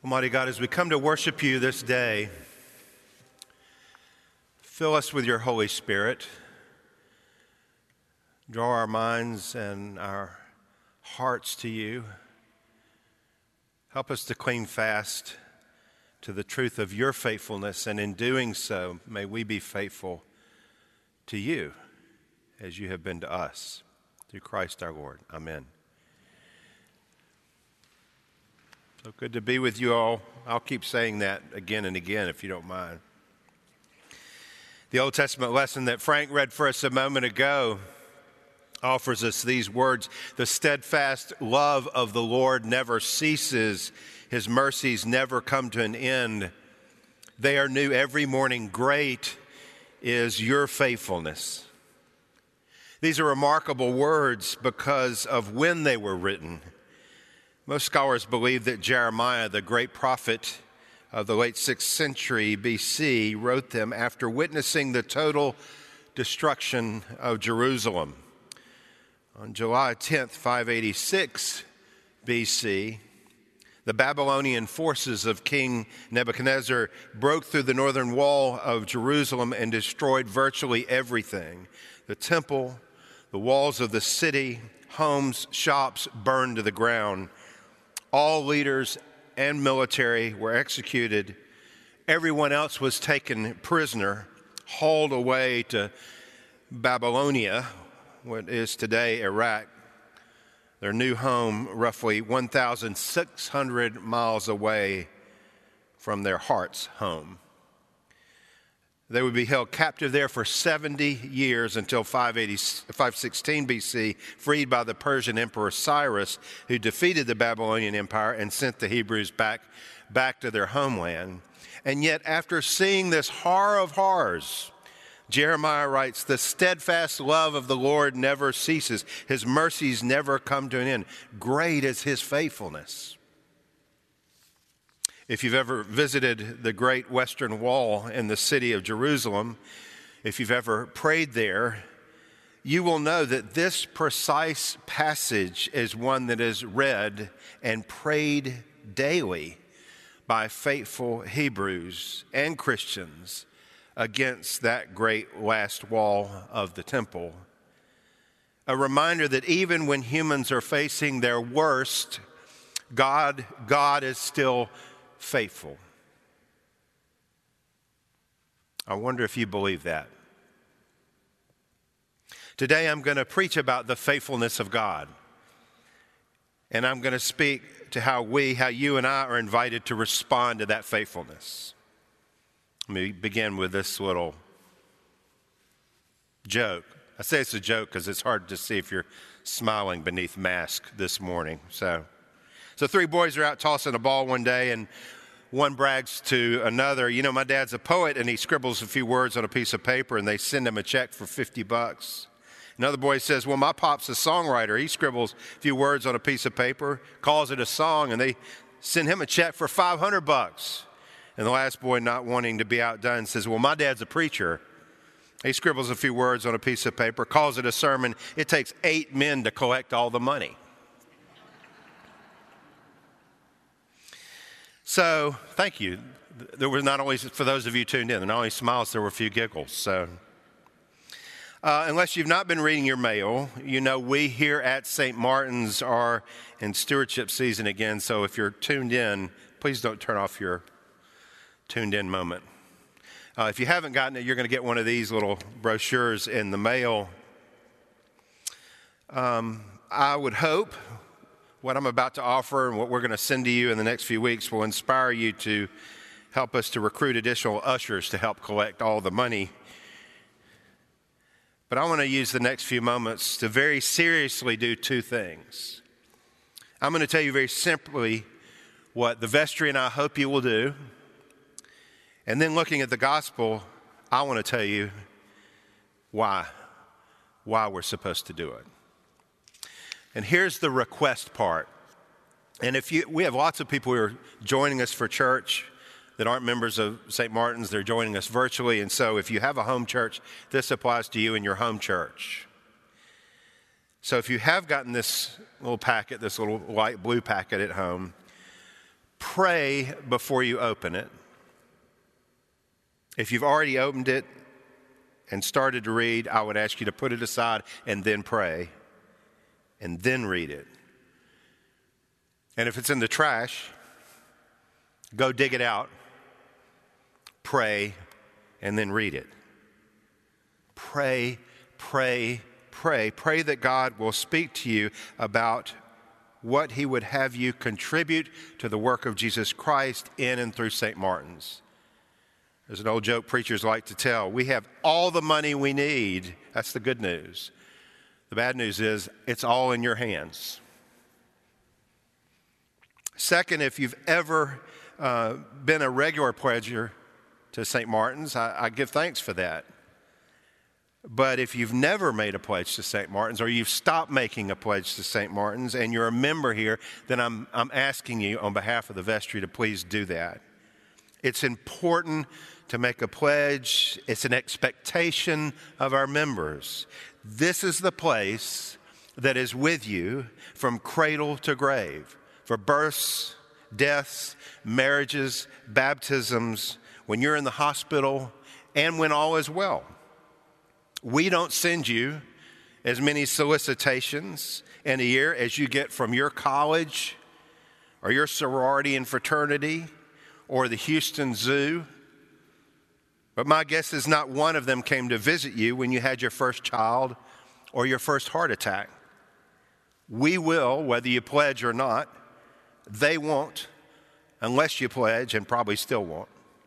Almighty God, as we come to worship you this day, fill us with your Holy Spirit. Draw our minds and our hearts to you. Help us to cling fast to the truth of your faithfulness, and in doing so, may we be faithful to you as you have been to us. Through Christ our Lord. Amen. So good to be with you all. I'll keep saying that again and again if you don't mind. The Old Testament lesson that Frank read for us a moment ago offers us these words: the steadfast love of the Lord never ceases. His mercies never come to an end. They are new every morning. Great is your faithfulness. These are remarkable words because of when they were written. Most scholars believe that Jeremiah, the great prophet of the late 6th century BC, wrote them after witnessing the total destruction of Jerusalem. On July 10th, 586 BC, the Babylonian forces of King Nebuchadnezzar broke through the northern wall of Jerusalem and destroyed virtually everything. The temple, the walls of the city, homes, shops burned to the ground. All leaders and military were executed. Everyone else was taken prisoner, hauled away to Babylonia, what is today Iraq, their new home roughly 1,600 miles away from their heart's home. They would be held captive there for 70 years until 516 BC, freed by the Persian Emperor Cyrus, who defeated the Babylonian Empire and sent the Hebrews back to their homeland. And yet, after seeing this horror of horrors, Jeremiah writes, the steadfast love of the Lord never ceases. His mercies never come to an end. Great is his faithfulness. If you've ever visited the Great Western Wall in the city of Jerusalem, if you've ever prayed there, you will know that this precise passage is one that is read and prayed daily by faithful Hebrews and Christians against that great last wall of the temple. A reminder that even when humans are facing their worst, God is still faithful. I wonder if you believe that. Today I'm going to preach about the faithfulness of God. And I'm going to speak to how you and I are invited to respond to that faithfulness. Let me begin with this little joke. I say it's a joke because it's hard to see if you're smiling beneath mask this morning. So 3 boys are out tossing a ball one day, and one brags to another, you know, my dad's a poet, and he scribbles a few words on a piece of paper, and they send him a check for $50. Another boy says, well, my pop's a songwriter. He scribbles a few words on a piece of paper, calls it a song, and they send him a check for $500. And the last boy, not wanting to be outdone, says, well, my dad's a preacher. He scribbles a few words on a piece of paper, calls it a sermon. It takes 8 men to collect all the money. So, thank you. There was not only, for those of you tuned in, not only smiles, there were a few giggles. So, unless you've not been reading your mail, you know we here at St. Martin's are in stewardship season again. So if you're tuned in, please don't turn off your tuned in moment. If you haven't gotten it, you're going to get one of these little brochures in the mail. I would hope what I'm about to offer and what we're going to send to you in the next few weeks will inspire you to help us to recruit additional ushers to help collect all the money. But I want to use the next few moments to very seriously do 2 things. I'm going to tell you very simply what the vestry and I hope you will do. And then looking at the gospel, I want to tell you why we're supposed to do it. And here's the request part. And we have lots of people who are joining us for church that aren't members of St. Martin's. They're joining us virtually. And so if you have a home church, this applies to you and your home church. So if you have gotten this little packet, this little light blue packet at home, pray before you open it. If you've already opened it and started to read, I would ask you to put it aside and then pray and then read it. And if it's in the trash, go dig it out, pray, and then read it. Pray, pray, pray. Pray that God will speak to you about what he would have you contribute to the work of Jesus Christ in and through St. Martin's. There's an old joke preachers like to tell. We have all the money we need. That's the good news. The bad news is it's all in your hands. Second, if you've ever been a regular pledger to St. Martin's, I give thanks for that. But if you've never made a pledge to St. Martin's, or you've stopped making a pledge to St. Martin's and you're a member here, then I'm asking you on behalf of the vestry to please do that. It's important to make a pledge. It's an expectation of our members. This is the place that is with you from cradle to grave, for births, deaths, marriages, baptisms, when you're in the hospital, and when all is well. We don't send you as many solicitations in a year as you get from your college or your sorority and fraternity or the Houston Zoo. But my guess is not one of them came to visit you when you had your first child or your first heart attack. We will, whether you pledge or not. They won't, unless you pledge, and probably still won't.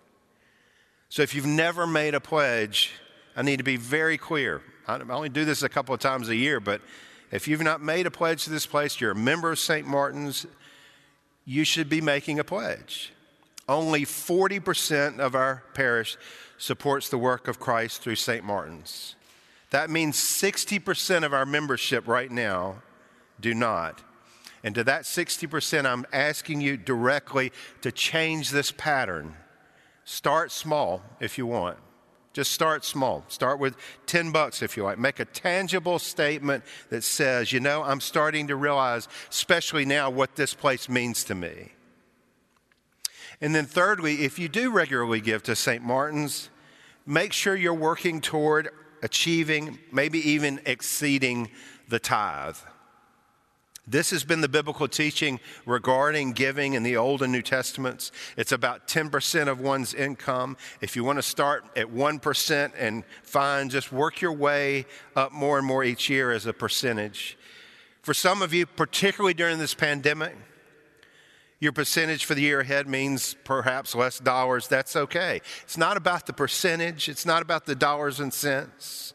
So if you've never made a pledge, I need to be very clear. I only do this a couple of times a year, but if you've not made a pledge to this place, you're a member of St. Martin's, you should be making a pledge. Only 40% of our parish supports the work of Christ through St. Martin's. That means 60% of our membership right now do not. And to that 60%, I'm asking you directly to change this pattern. Start small if you want. Just start small. Start with $10 if you like. Make a tangible statement that says, you know, I'm starting to realize, especially now, what this place means to me. And then thirdly, if you do regularly give to St. Martin's, make sure you're working toward achieving, maybe even exceeding the tithe. This has been the biblical teaching regarding giving in the Old and New Testaments. It's about 10% of one's income. If you want to start at 1% and fine, just work your way up more and more each year as a percentage. For some of you, particularly during this pandemic, your percentage for the year ahead means perhaps less dollars. That's okay. It's not about the percentage. It's not about the dollars and cents.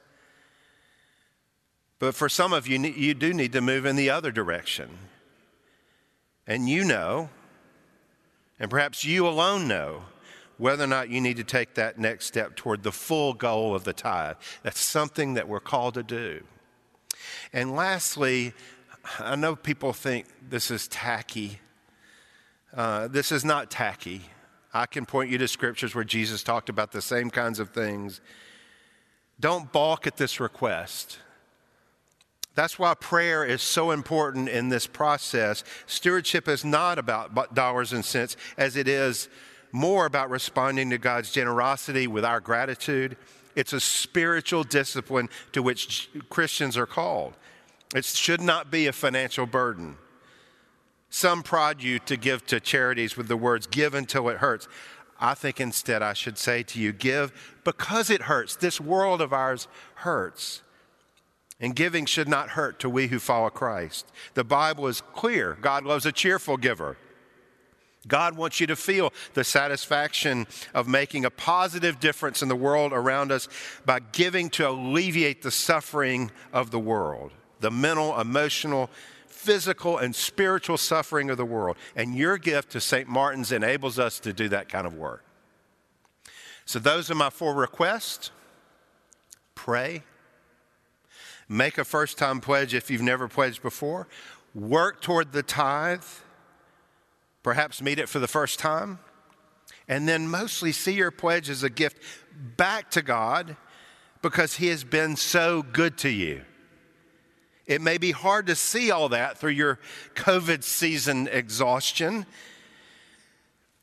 But for some of you, you do need to move in the other direction. And you know, and perhaps you alone know, whether or not you need to take that next step toward the full goal of the tithe. That's something that we're called to do. And lastly, I know people think this is tacky. This is not tacky. I can point you to scriptures where Jesus talked about the same kinds of things. Don't balk at this request. That's why prayer is so important in this process. Stewardship is not about dollars and cents, as it is more about responding to God's generosity with our gratitude. It's a spiritual discipline to which Christians are called. It should not be a financial burden. Some prod you to give to charities with the words, give until it hurts. I think instead I should say to you, give because it hurts. This world of ours hurts. And giving should not hurt to we who follow Christ. The Bible is clear. God loves a cheerful giver. God wants you to feel the satisfaction of making a positive difference in the world around us by giving to alleviate the suffering of the world, the mental, emotional, physical, and spiritual suffering of the world. And your gift to St. Martin's enables us to do that kind of work. So those are my 4 requests. Pray. Make a first-time pledge if you've never pledged before. Work toward the tithe. Perhaps meet it for the first time. And then mostly see your pledge as a gift back to God because He has been so good to you. It may be hard to see all that through your COVID season exhaustion,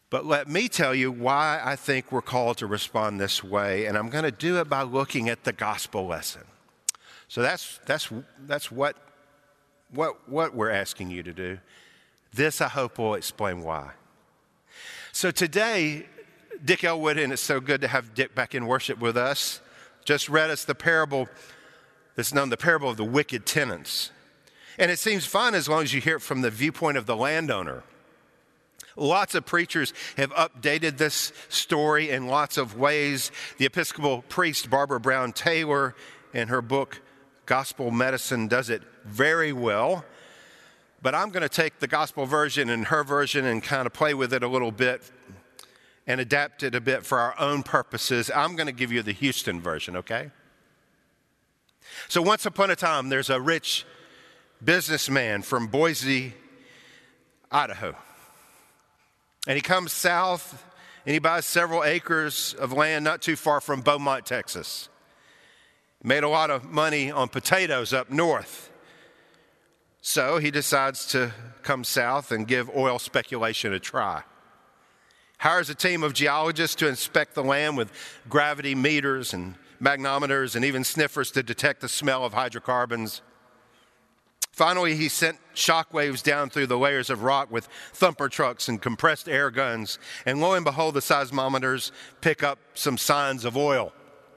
But let me tell you why I think we're called to respond this way, and I'm going to do it by looking at the gospel lesson. So that's what we're asking you to do. This, I hope, will explain why. So today, Dick Elwood, and it's so good to have Dick back in worship with us, just read us the parable that's known, the parable of the wicked tenants. And it seems fun as long as you hear it from the viewpoint of the landowner. Lots of preachers have updated this story in lots of ways. The Episcopal priest Barbara Brown Taylor, in her book Gospel Medicine, does it very well. But I'm going to take the gospel version and her version and kind of play with it a little bit and adapt it a bit for our own purposes. I'm going to give you the Houston version, okay? So once upon a time, there's a rich businessman from Boise, Idaho. And he comes south and he buys several acres of land not too far from Beaumont, Texas. He made a lot of money on potatoes up north. So he decides to come south and give oil speculation a try. Hires a team of geologists to inspect the land with gravity meters and magnometers and even sniffers to detect the smell of hydrocarbons. Finally, he sent shockwaves down through the layers of rock with thumper trucks and compressed air guns. And lo and behold, the seismometers pick up some signs of oil.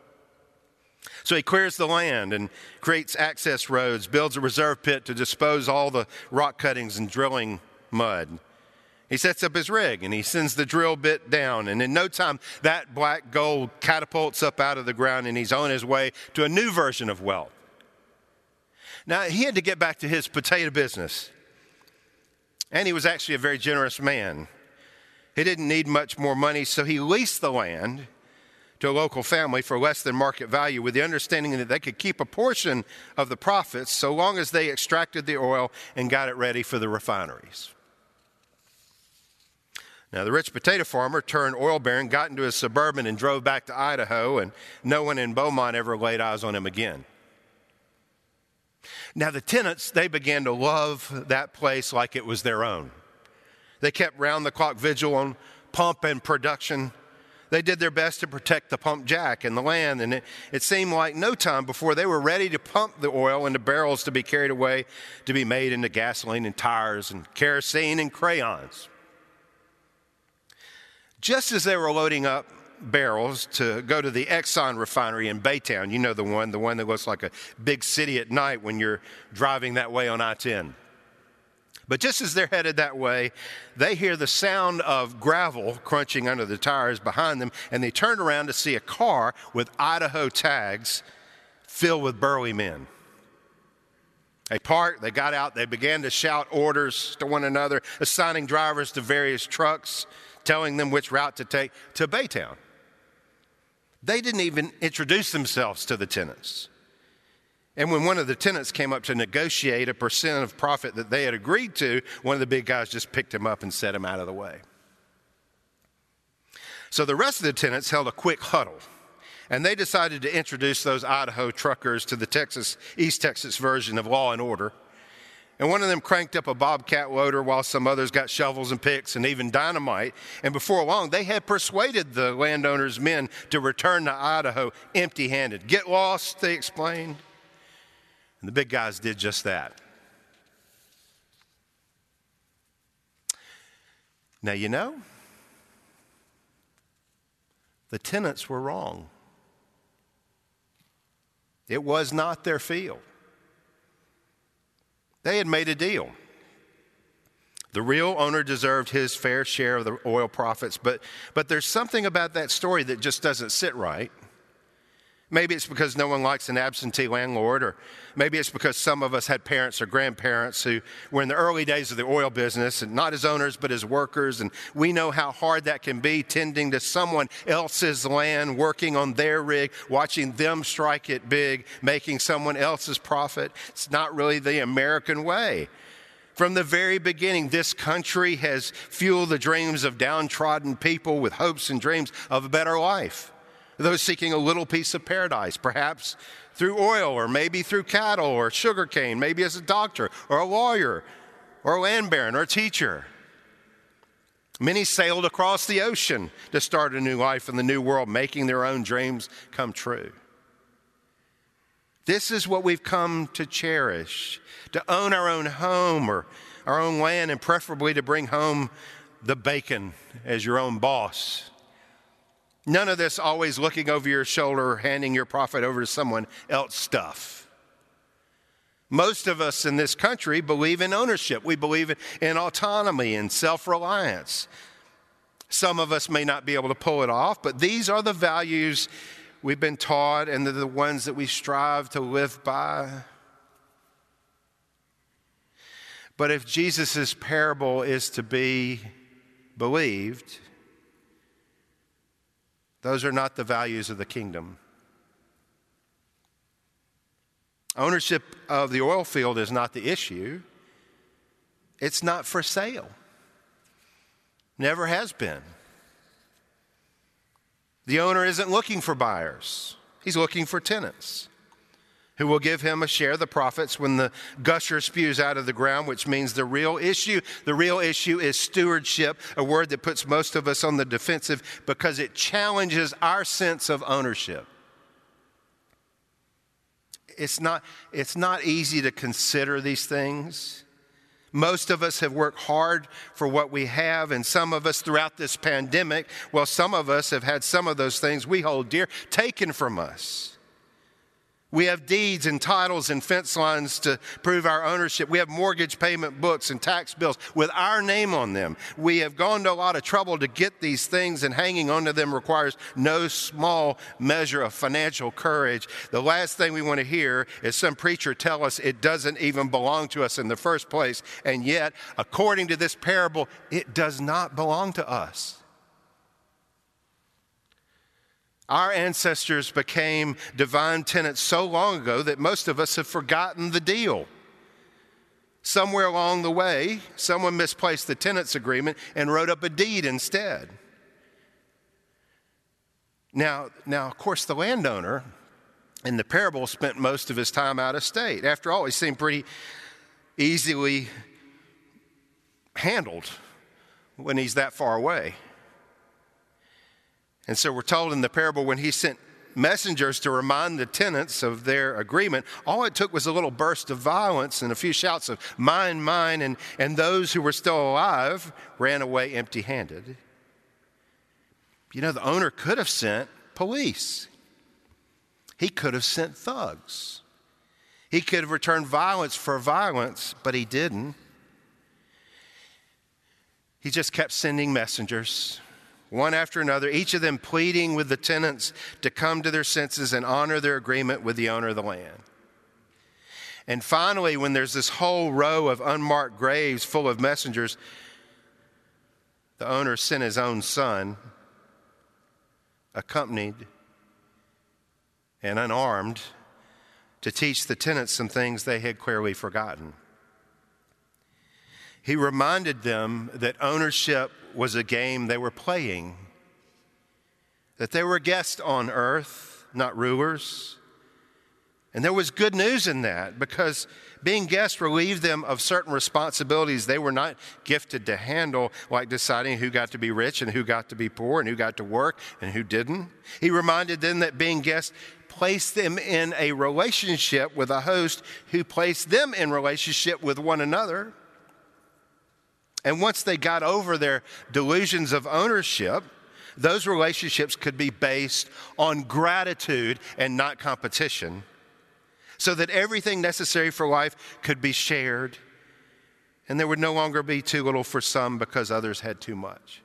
So he clears the land and creates access roads, builds a reserve pit to dispose all the rock cuttings and drilling mud. He sets up his rig and he sends the drill bit down. And in no time, that black gold catapults up out of the ground and he's on his way to a new version of wealth. Now, he had to get back to his potato business. And he was actually a very generous man. He didn't need much more money, so he leased the land to a local family for less than market value with the understanding that they could keep a portion of the profits so long as they extracted the oil and got it ready for the refineries. Now, the rich potato farmer turned oil baron, got into his Suburban and drove back to Idaho, and no one in Beaumont ever laid eyes on him again. Now, the tenants, they began to love that place like it was their own. They kept round-the-clock vigil on pump and production. They did their best to protect the pump jack and the land, and it seemed like no time before they were ready to pump the oil into barrels to be carried away to be made into gasoline and tires and kerosene and crayons. Just as they were loading up barrels to go to the Exxon refinery in Baytown, you know the one that looks like a big city at night when you're driving that way on I-10. But just as they're headed that way, they hear the sound of gravel crunching under the tires behind them, and they turn around to see a car with Idaho tags filled with burly men. They parked, they got out, they began to shout orders to one another, assigning drivers to various trucks, telling them which route to take to Baytown. They didn't even introduce themselves to the tenants. And when one of the tenants came up to negotiate a percent of profit that they had agreed to, one of the big guys just picked him up and set him out of the way. So the rest of the tenants held a quick huddle, and they decided to introduce those Idaho truckers to the East Texas version of law and order. And one of them cranked up a bobcat loader while some others got shovels and picks and even dynamite. And before long, they had persuaded the landowner's men to return to Idaho empty-handed. Get lost, they explained. And the big guys did just that. Now, you know, the tenants were wrong. It was not their field. They had made a deal. The real owner deserved his fair share of the oil profits, but there's something about that story that just doesn't sit right. Maybe it's because no one likes an absentee landlord, or maybe it's because some of us had parents or grandparents who were in the early days of the oil business, and not as owners, but as workers, and we know how hard that can be, tending to someone else's land, working on their rig, watching them strike it big, making someone else's profit. It's not really the American way. From the very beginning, this country has fueled the dreams of downtrodden people with hopes and dreams of a better life. Those seeking a little piece of paradise, perhaps through oil, or maybe through cattle or sugarcane, maybe as a doctor or a lawyer or a land baron or a teacher. Many sailed across the ocean to start a new life in the new world, making their own dreams come true. This is what we've come to cherish, to own our own home or our own land, and preferably to bring home the bacon as your own boss. None of this always looking over your shoulder, handing your profit over to someone else stuff. Most of us in this country believe in ownership. We believe in autonomy and self-reliance. Some of us may not be able to pull it off, but these are the values we've been taught, and they're the ones that we strive to live by. But if Jesus' parable is to be believed, those are not the values of the kingdom. Ownership of the oil field is not the issue. It's not for sale. Never has been. The owner isn't looking for buyers. He's looking for tenants who will give him a share of the profits when the gusher spews out of the ground, which means the real issue is stewardship, a word that puts most of us on the defensive because it challenges our sense of ownership. It's not easy to consider these things. Most of us have worked hard for what we have, and some of us throughout this pandemic, well, some of us have had some of those things we hold dear taken from us. We have deeds and titles and fence lines to prove our ownership. We have mortgage payment books and tax bills with our name on them. We have gone to a lot of trouble to get these things, and hanging on to them requires no small measure of financial courage. The last thing we want to hear is some preacher tell us it doesn't even belong to us in the first place, and yet, according to this parable, it does not belong to us. Our ancestors became divine tenants so long ago that most of us have forgotten the deal. Somewhere along the way, someone misplaced the tenants agreement and wrote up a deed instead. Now, of course, the landowner in the parable spent most of his time out of state. After all, he seemed pretty easily handled when he's that far away. And so we're told in the parable when he sent messengers to remind the tenants of their agreement, all it took was a little burst of violence and a few shouts of mine, mine, and those who were still alive ran away empty-handed. You know, the owner could have sent police. He could have sent thugs. He could have returned violence for violence, but he didn't. He just kept sending messengers, one after another, each of them pleading with the tenants to come to their senses and honor their agreement with the owner of the land. And finally, when there's this whole row of unmarked graves full of messengers, the owner sent his own son, accompanied and unarmed, to teach the tenants some things they had clearly forgotten. He reminded them that ownership was a game they were playing, that they were guests on earth, not rulers. And there was good news in that, because being guests relieved them of certain responsibilities they were not gifted to handle, like deciding who got to be rich and who got to be poor and who got to work and who didn't. He reminded them that being guests placed them in a relationship with a host who placed them in relationship with one another. And once they got over their delusions of ownership, those relationships could be based on gratitude and not competition, so that everything necessary for life could be shared, and there would no longer be too little for some because others had too much.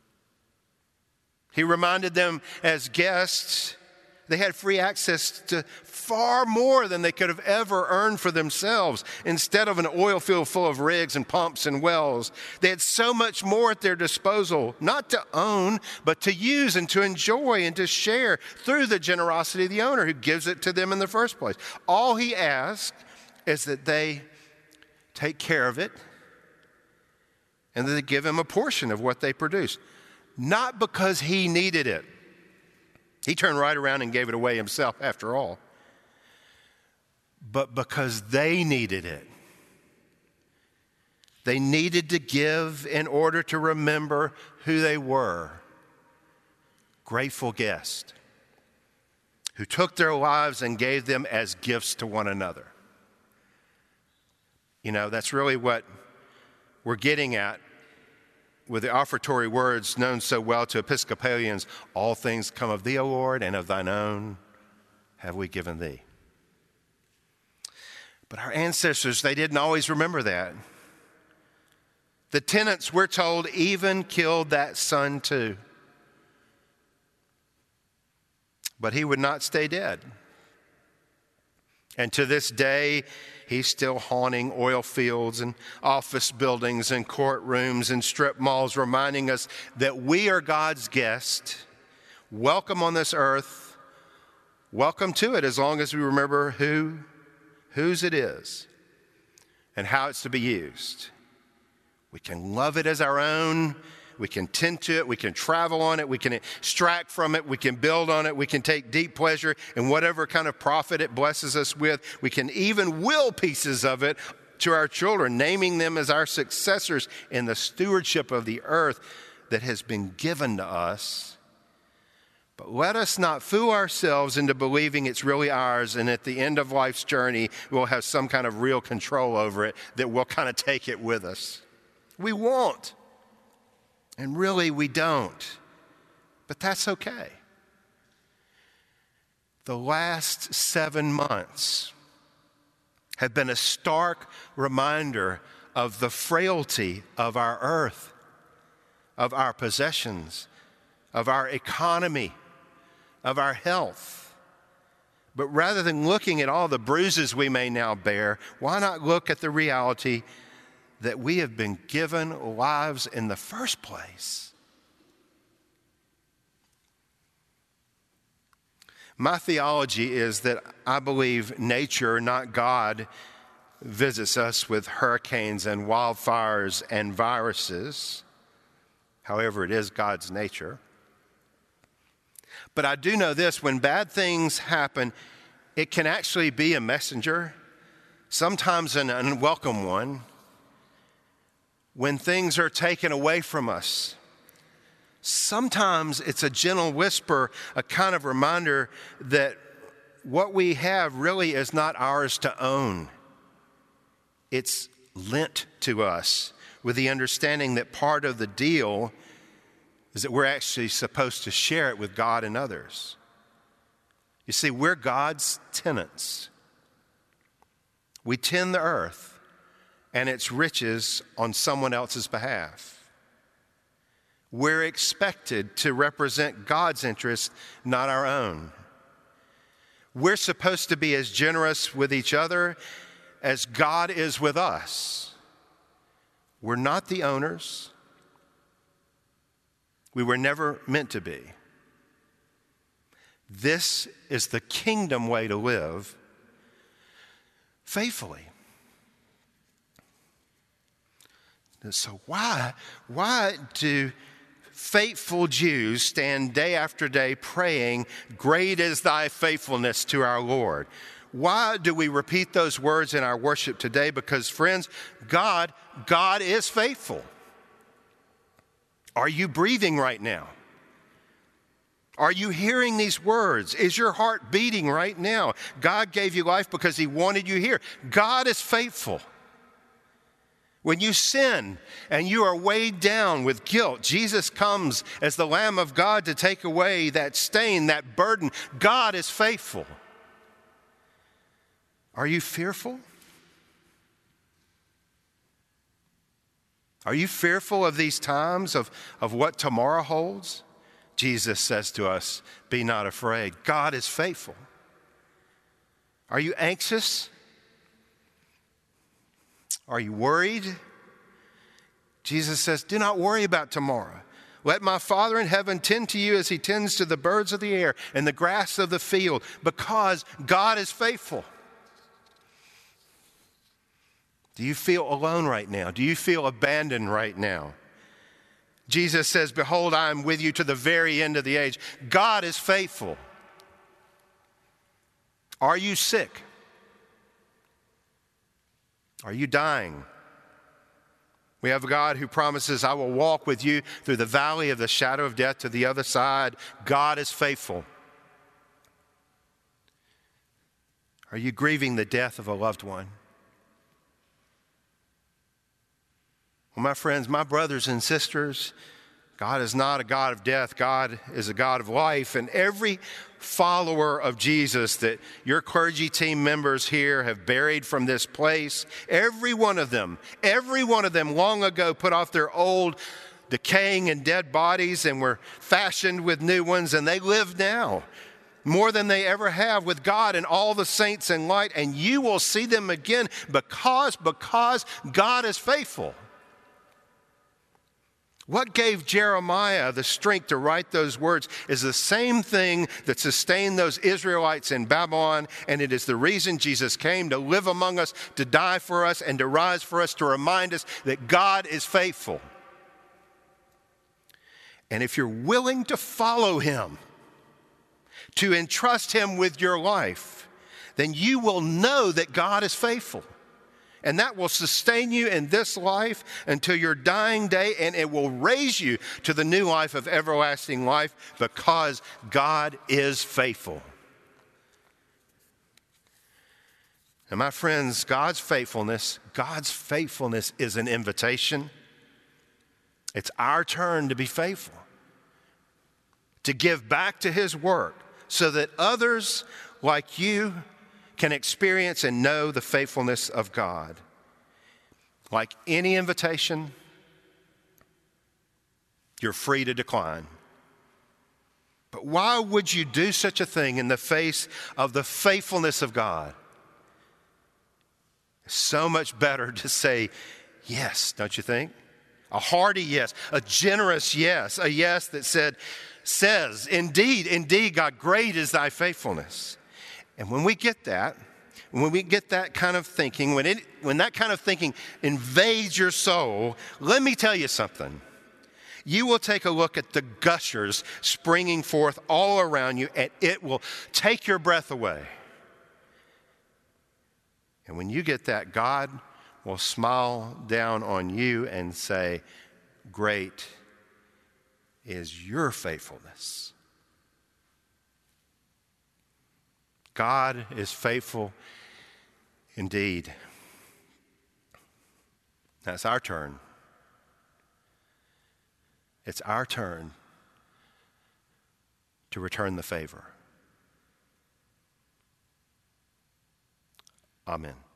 He reminded them as guests they had free access to far more than they could have ever earned for themselves. Instead of an oil field full of rigs and pumps and wells, they had so much more at their disposal, not to own, but to use and to enjoy and to share through the generosity of the owner who gives it to them in the first place. All he asks is that they take care of it and that they give him a portion of what they produce. Not because he needed it. He turned right around and gave it away himself after all. But because they needed it. They needed to give in order to remember who they were. Grateful guests who took their lives and gave them as gifts to one another. You know, that's really what we're getting at with the offertory words known so well to Episcopalians. All things come of thee, O Lord, and of thine own have we given thee. But our ancestors, they didn't always remember that. The tenants, we're told, even killed that son too. But he would not stay dead. And to this day, he's still haunting oil fields and office buildings and courtrooms and strip malls, reminding us that we are God's guest. Welcome on this earth. Welcome to it, as long as we remember whose it is and how it's to be used. We can love it as our own. We can tend to it. We can travel on it. We can extract from it. We can build on it. We can take deep pleasure in whatever kind of profit it blesses us with. We can even will pieces of it to our children, naming them as our successors in the stewardship of the earth that has been given to us. But let us not fool ourselves into believing it's really ours, and at the end of life's journey, we'll have some kind of real control over it, that we'll kind of take it with us. We won't. And really, we don't. But that's okay. The last 7 months have been a stark reminder of the frailty of our earth, of our possessions, of our economy, of our health. But rather than looking at all the bruises we may now bear, why not look at the reality that we have been given lives in the first place? My theology is that I believe nature, not God, visits us with hurricanes and wildfires and viruses. However, it is God's nature. But I do know this: when bad things happen, it can actually be a messenger, sometimes an unwelcome one. When things are taken away from us, sometimes it's a gentle whisper, a kind of reminder that what we have really is not ours to own. It's lent to us with the understanding that part of the deal is that we're actually supposed to share it with God and others. You see, we're God's tenants. We tend the earth and its riches on someone else's behalf. We're expected to represent God's interests, not our own. We're supposed to be as generous with each other as God is with us. We're not the owners. We were never meant to be. This is the kingdom way to live faithfully. So why do faithful Jews stand day after day praying, "Great is thy faithfulness to our Lord"? Why do we repeat those words in our worship today? Because, friends, God is faithful. Are you breathing right now? Are you hearing these words? Is your heart beating right now? God gave you life because he wanted you here. God is faithful. When you sin and you are weighed down with guilt, Jesus comes as the Lamb of God to take away that stain, that burden. God is faithful. Are you fearful? Are you fearful of these times, of what tomorrow holds? Jesus says to us, "Be not afraid." God is faithful. Are you anxious? Are you worried? Jesus says, "Do not worry about tomorrow. Let my Father in heaven tend to you as he tends to the birds of the air and the grass of the field," because God is faithful. Do you feel alone right now? Do you feel abandoned right now? Jesus says, "Behold, I am with you to the very end of the age." God is faithful. Are you sick? Are you dying? We have a God who promises, I will walk with you through the valley of the shadow of death to the other side. God is faithful. Are you grieving the death of a loved one? Well, my friends, my brothers and sisters, God is not a God of death. God is a God of life. And every follower of Jesus that your clergy team members here have buried from this place, every one of them long ago put off their old decaying and dead bodies and were fashioned with new ones, and they live now more than they ever have with God and all the saints in light, and you will see them again because God is faithful. What gave Jeremiah the strength to write those words is the same thing that sustained those Israelites in Babylon, and it is the reason Jesus came to live among us, to die for us, and to rise for us, to remind us that God is faithful. And if you're willing to follow him, to entrust him with your life, then you will know that God is faithful. And that will sustain you in this life until your dying day, and it will raise you to the new life of everlasting life because God is faithful. And my friends, God's faithfulness is an invitation. It's our turn to be faithful, to give back to his work so that others like you can experience and know the faithfulness of God. Like any invitation, you're free to decline. But why would you do such a thing in the face of the faithfulness of God? It's so much better to say yes, don't you think? A hearty yes, a generous yes, a yes that says, indeed, God, great is thy faithfulness. And when we get that kind of thinking, when that kind of thinking invades your soul, let me tell you something. You will take a look at the gushers springing forth all around you, and it will take your breath away. And when you get that, God will smile down on you and say, great is your faithfulness. God is faithful indeed. Now it's our turn. It's our turn to return the favor. Amen.